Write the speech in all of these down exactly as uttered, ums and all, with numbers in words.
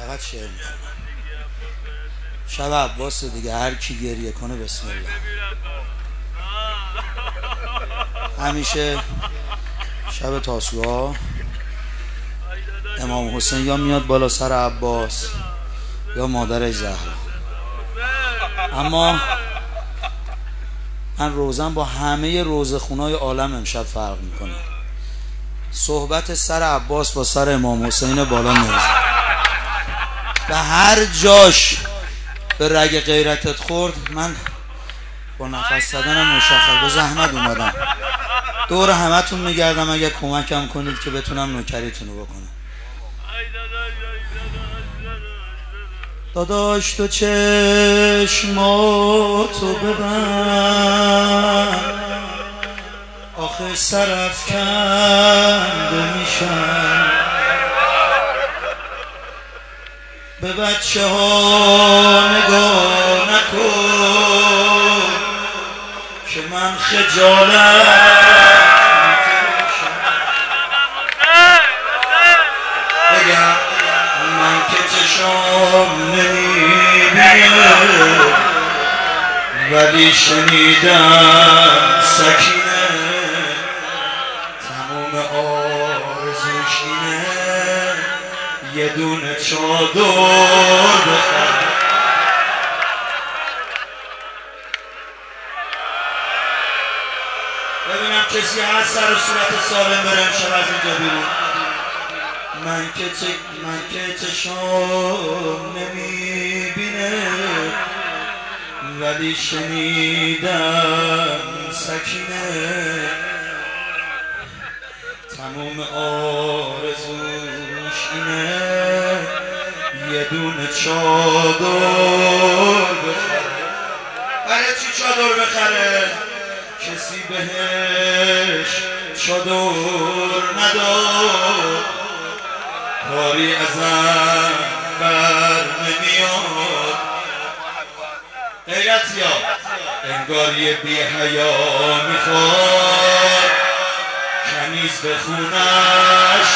فقط شعر میخونم. شب عباس دیگه، هر کی گریه کنه بسم الله. همیشه شب تاسوعا امام حسین یا میاد بالا سر عباس یا مادرش زهرا. اما من روزم با همه روزخونای عالم امشب فرق میکنه. صحبت سر عباس با سر امام حسین بالا نمیزه. به هر جاش به رگ غیرتت خورد من با نفس زدنم مشخص به زحمت اومدم دور همتون میگردم اگه کمکم کنید که بتونم نوکریتونو بکنم. داداش تو چشماتو ببند آخه سرافکنده میشم. به بچه ها نگاه نکن که من خجالت بگم من که چشام نمیبینه ولی شنیدم سکینه تموم آرزوش اینه یه دونه چادر بخره. ببینم کسی هست سر و صورت سالم بره امشب از اینجا بیرون. من که چه من که چشام نمیبینه ولی شنیدم سکینه تموم آرزوش اینه یه دونه چادر بخره. برای چی چادر بخره؟ کسی بهش چادر نداد کاری ازم بر نمیاد. غیرتیا انگار یه بی حیا میخواد کنیز به خونش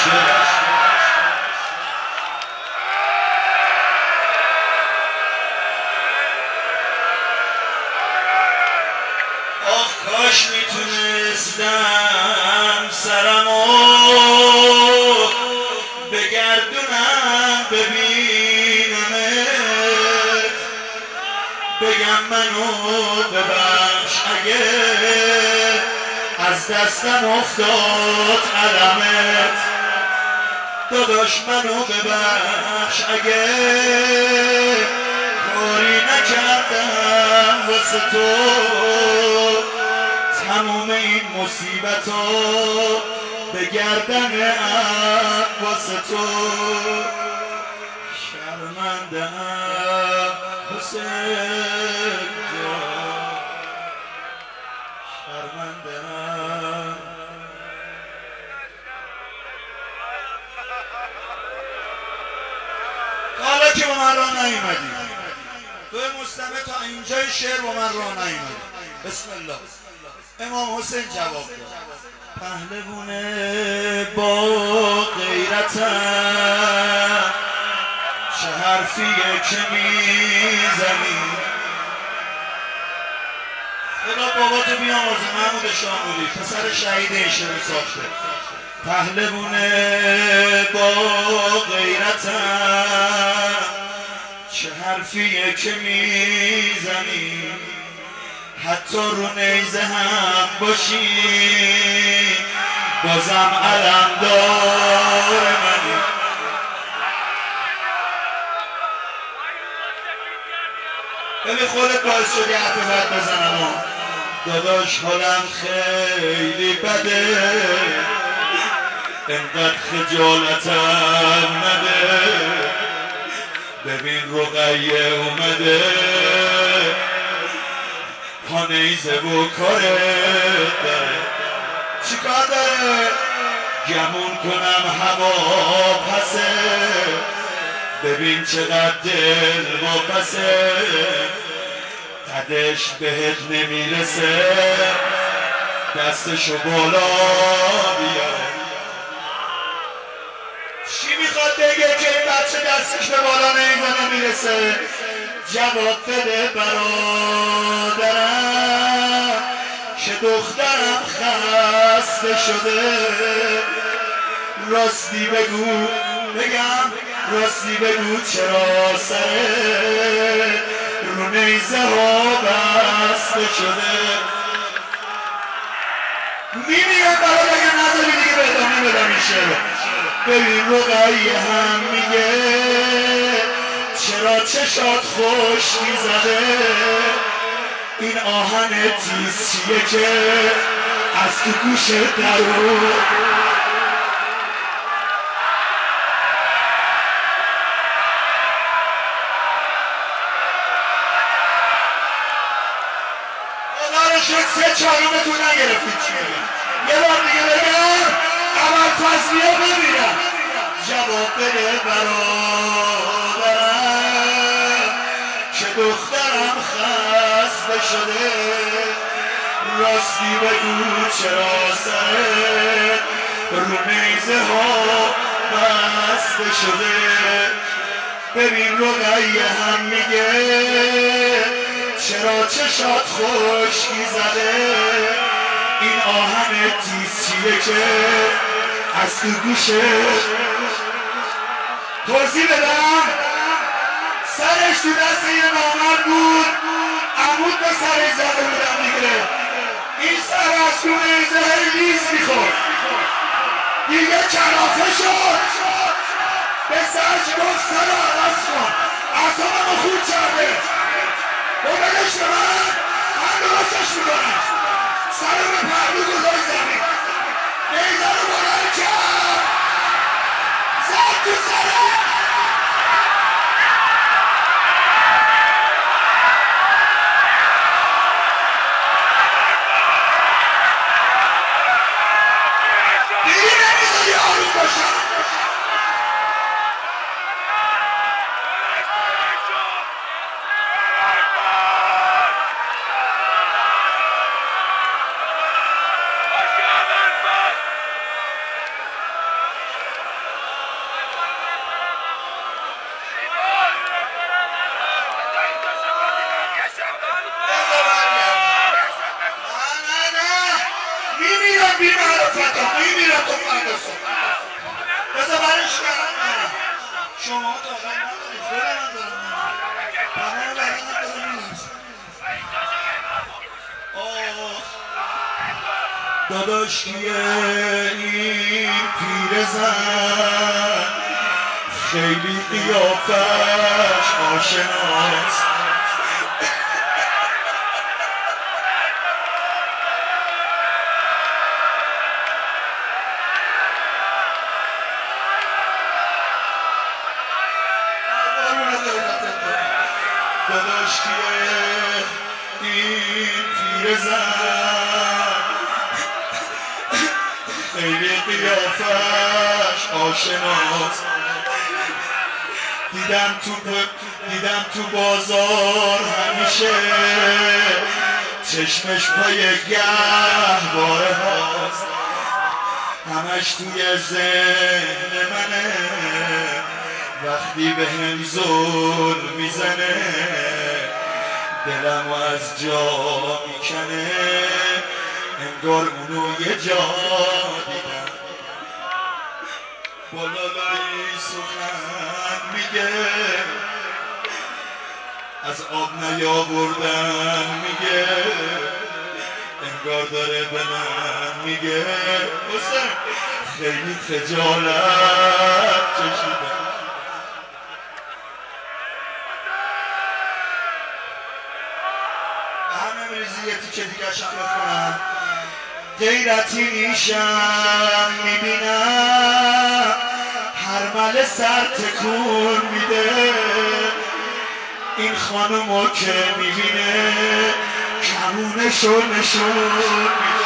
آخ کاش میتونستم سرمو بگردونم ببینمت بگم منو ببخش اگه از دستم افتاد علمت. داداش منو ببخش اگه کاری نکردم واسه تو تموم این مصیبتا به گردن واسه تو شرمنده‌ام حسین جان شرمنده‌ام. حالا که با من راه نیومدی تو مستمع تا اینجای شعر با من راه نیومدی بسم الله. امام حسین جواب داد پهلوونه با غیرتم چه حرفیه که میزنی خدا باباتو بیامرزه محمود شاملوی پسر شهید اشتباه ساخته. پهلوونه با غیرتم چه حرفیه که میزنی حتی رو نیزه هم باشی بازم علم دار منی. ببین خودت باعث شدی حرف بد بزنم. داداش حالم خیلی بده انقدر خجالتم نده ببین رقیه اومده پا نیزه و کارت داره چی کار داره؟ گمون کنم هوا پسه ببین چقدر دل ما پسه قدش بهت نمیرسه دستشو بالا بیاره. چی میخواد میاد بگه که این بچه دستش به بالا نیزنه میرسه. جواب بده برادرم که دخترم خسته شده. راستی بگو بگم راستی بگو چرا سره رو نیزه ها بسته شده. میمیرم برای اگه نظری دیگه به ادامه بدم این شعر. ببین رقیه هم میگه چرا چشات خوش میزده. این آهن تیز چیه که از تو گوش درو شد سه چهارمتون نگرفتید چی بگم. یه بار دیگه بگم اول فضلیه ببینم. جواب بده برادرم که دخترم خسته شده. راستی بگو چرا سره رو نیزه ها بسته شده. ببین رقیه هم میگه چرا چشات خشکی زده. این آهن تیز چیه که از تو گوشه توضیح بدم. سرش تو دست یه نامرد بود، عمود به سرش زده بودم دیگه. این سر از تو نیزه لیز میخورد دیگه کلافه شد. به سرش گفت سر عوض کن اعصابمو خورد کرده. با بدش به من من درستش میکنم. سر به پهلو گذاشت زمین. نیزه رو بلند کرد زد تو سره. دیگه نمیذاری آروم باشم. شما تا خیلی نداری خود من دارم بنا رو برای نکنم میاد. داداش کیه این پیرزن خیلی قیافش آشناست. داداش کیه این پیرزن خیلی قیافش آشناست. دیدم تو دیدم تو بازار همیشه چشمش پای گهواره هاست. همش توی ذهن منه وقتی به هم زل میزنه. دلمو از جا میکنه انگار اونو یه جا دیدم. بالالایی سخن میگه از آب نیاوردن میگه. انگار داره به من میگه حسین خیلی خجالت کشیدم. یه تیکه دیگه شم بخونم. غیرتی میشم میبینم هر مله سر تکون میده. این خانمو که میبینه کمونشو نشون میده.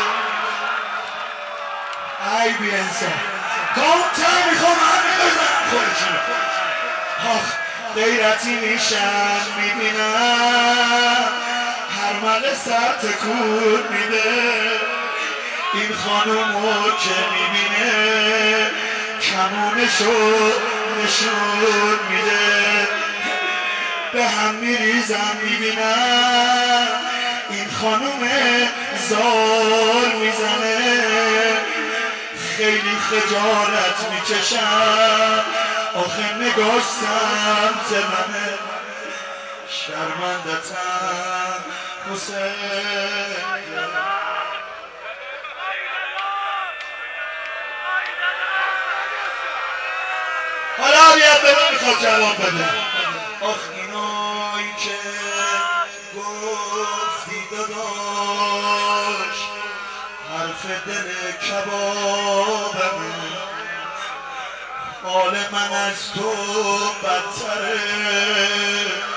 ای بی انسان کامتر میخوام همه بزنم خودشون. آخ غیرتی میشم میبینم هر مله سر تکون میده. این خانومو که میبینه کمونشو نشون میده به هم میریزم میبینم این خانوم زال میزنه خیلی خجالت میکشم آخه نگاش سمت منه شرمندتم حسین حالا بیاد به من میخواد جواب بده آخ اینایی که گفتی داداش حرف دل کبابمه حال من از تو بدتره